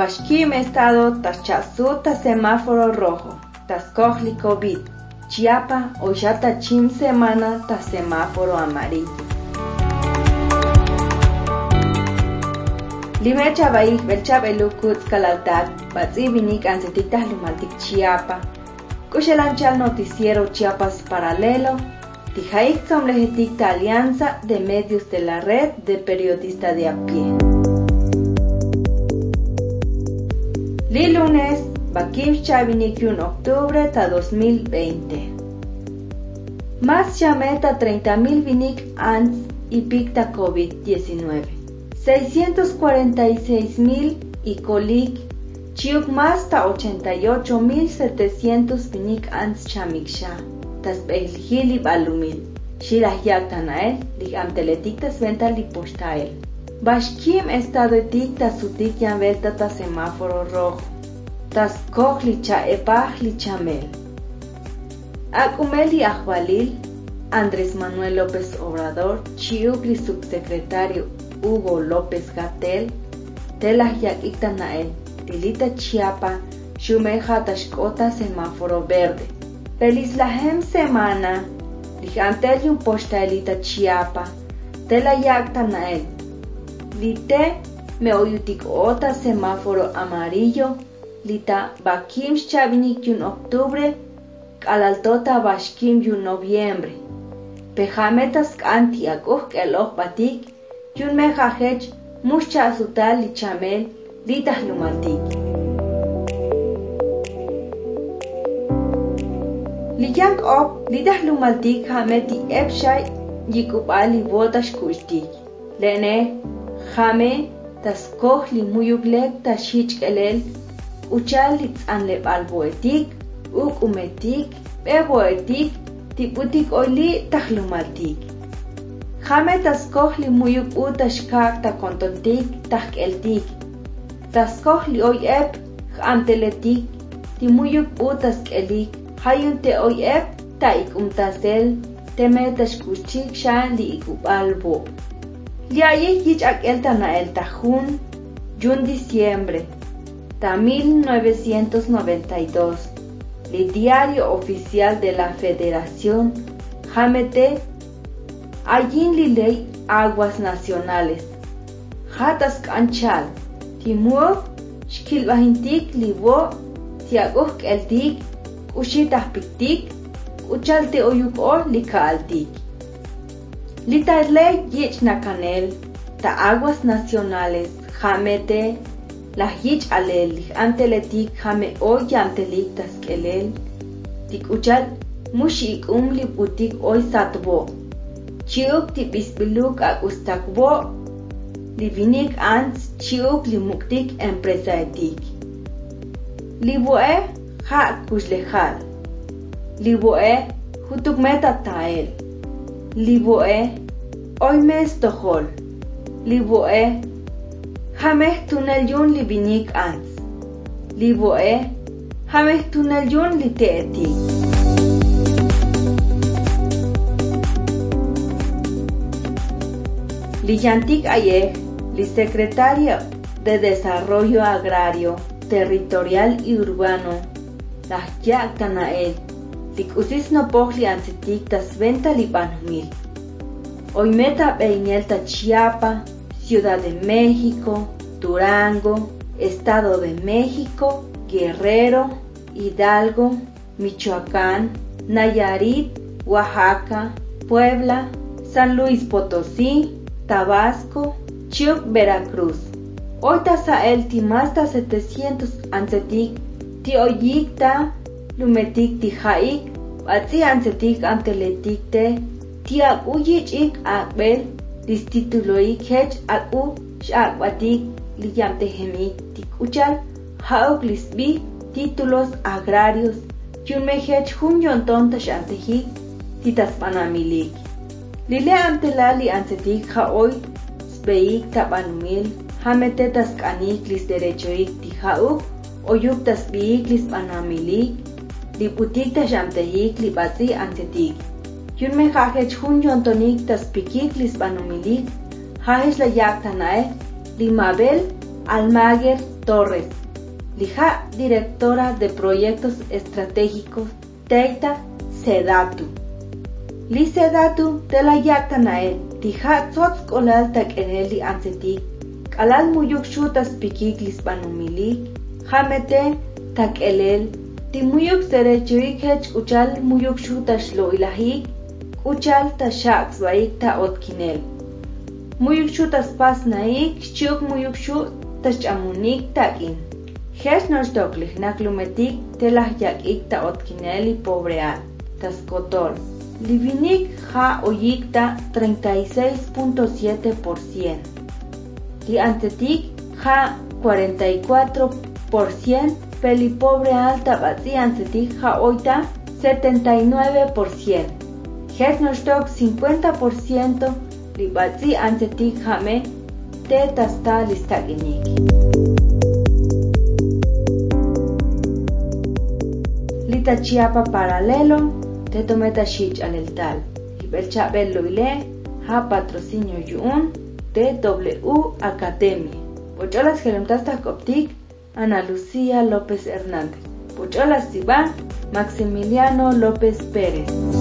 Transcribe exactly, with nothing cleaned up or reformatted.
Bashkim estado tachazuta semáforo rojo, tascojli COVID, Chiapa o yata chim semana ta semáforo amarillo. Limecha baik belcha belukut kalaltat, batzi vinik ansetita lumaltik Chiapa. Kushelanchal noticiero Chiapas Paralelo, tijaik somlejetikta alianza de medios de la red de periodistas de a pie. Li lunes, Bakim Chavinik un octubre ta dos mil veinte. Más chameta treinta mil vinik ans y picta COVID diecinueve. seiscientos cuarenta y seis mil y colik, chiuk más ta ochenta y ocho mil setecientos vinik ans chamiksha. Tas beilhili balumil. Shilah yaktanael, lig amteletiktas venta li postael. Bashkim estado etikta sutik yan velta ta semáforo rojo. Tas kohli cha epah li chamel. Akumeli Ahvalil, Andrés Manuel López Obrador, chiukli subsecretario Hugo López Gatell, telah yak iktanael, tilita Chiapa, shumeja tashkota semáforo verde. Pelislahem semana, lijantelium postaelita Chiapa, tela yaktanael. Lite me oyutik ota semáforo amarillo, lita Bakim Chavinik yun octubre, kalaltota Bashkim yun noviembre. Pejametas kanti akuh keloh batik, yun mejajech mucha azutal li chamel, litah lumaltik. Liyank op, litah lumaltik hameti epshay yikupali botash kushtik. Lene, jame, tas koh li muyuglek tas shichkelel, uchal li tzanleb alboetik, uk umetik, beboetik, tiputik oili tahlumaltik. Jame tas koh li muyuk utash kak ta kontontik, tahkeltik. Tas koh li oy ep, anteletik, ti muyuk utas kelik, hayun te oy ep, ta ikumtasel, te metash kuchik shan li ikubalbo. Liaye yich akel ta na el tajun, yun diciembre, ta mil novecientos noventa y dos. Li diario oficial de la Federación, Jamete, allin li ley aguas nacionales. Hatas kanchal, timuok, shkilbahintik li bo, tiagok eltik, ushitah piktik, uchalte oyuko li kaaltik. Lita ley yich nakanel, ta aguas nacionales, Jamete, la hich alel, anteletik jame oy antelik taskelel, tik uchal mushik umli putik oy satbo. Chiuk ti bisbiluk ak ustakbo, li vinik ans chiuk li muktik empresa etik. Li boe ha kuslejal. Li boe hutuk meta tael. Li boe oy mes tohol. Li boe Hameh tunel yun li vinik ans. Li boe, hameh tunel yun li teetik. Li yantik ayeh, li secretaria de Desarrollo Agrario, Territorial y Urbano, la yaktanael, li kusis no pohli ansitik tas venta li banumil. Hoy meta beinelta Chiapa, Ciudad de México, Durango, Estado de México, Guerrero, Hidalgo, Michoacán, Nayarit, Oaxaca, Puebla, San Luis Potosí, Tabasco, Chiuc, Veracruz. Hoy tasael timasta setecientos ansetik, ti oyikta, lumetik ti jaik, batzi ansetik anteletik te, ti ak uyichik akbel, distituloik hech aku shakbatik liyamtehemik tikuchal hauk lisbi títulos agrarios yunmehech hun yonton tashantehik titaspanamilik. Lile antelali ansetik haoy sbeik tabanumil hamete taskanik lis derechoik ti hauk oyuk tasbiik lis panamilik liputik tashamtehik libatzi ansetik. Yun me hajech hun yontonik tas pikik lis banumilik, hajech la yaktanae, limabel, almager, Torres, lija directora de proyectos estratégicos Teita Sedatu. Li Sedatu de la Yactanael, lija Tzots Kolal Takeneli Ansetik, Kalal Muyuk Shutas Pikik Lispanumilik, Hamete Takelel, Timuyuk Serechuik Hech Uchal Muyuk Shutash Lo Ilahik, Uchal Tashak Swaik Ta Otkinel. Muyuk Shutas Pas Naik, Shuk Muyuk Shut Tashamunik Takin. Hesh Nostoklik Naklumetik Telah Yakik Ta Otkineli Pobreal, Tascotol. Livinik Ha Oyikta treinta y seis punto siete por ciento. Li Antetik Ha cuarenta y cuatro por ciento. Peli Pobre Alta Batzi Antetik Ha Oita setenta y nueve por ciento. Hesh Nostok cincuenta por ciento. Li Batzi Antetik Hame Te Tasta Listaginik. Lita Chiapa Paralelo Te Tometa Shich Aleltal. Ibelcha Bello Ile Ha Patrocinio Yun T W Academia. Pocholas Gelemtasta Coptic Ana Lucía López Hernández. Pocholas Siba Maximiliano López Pérez.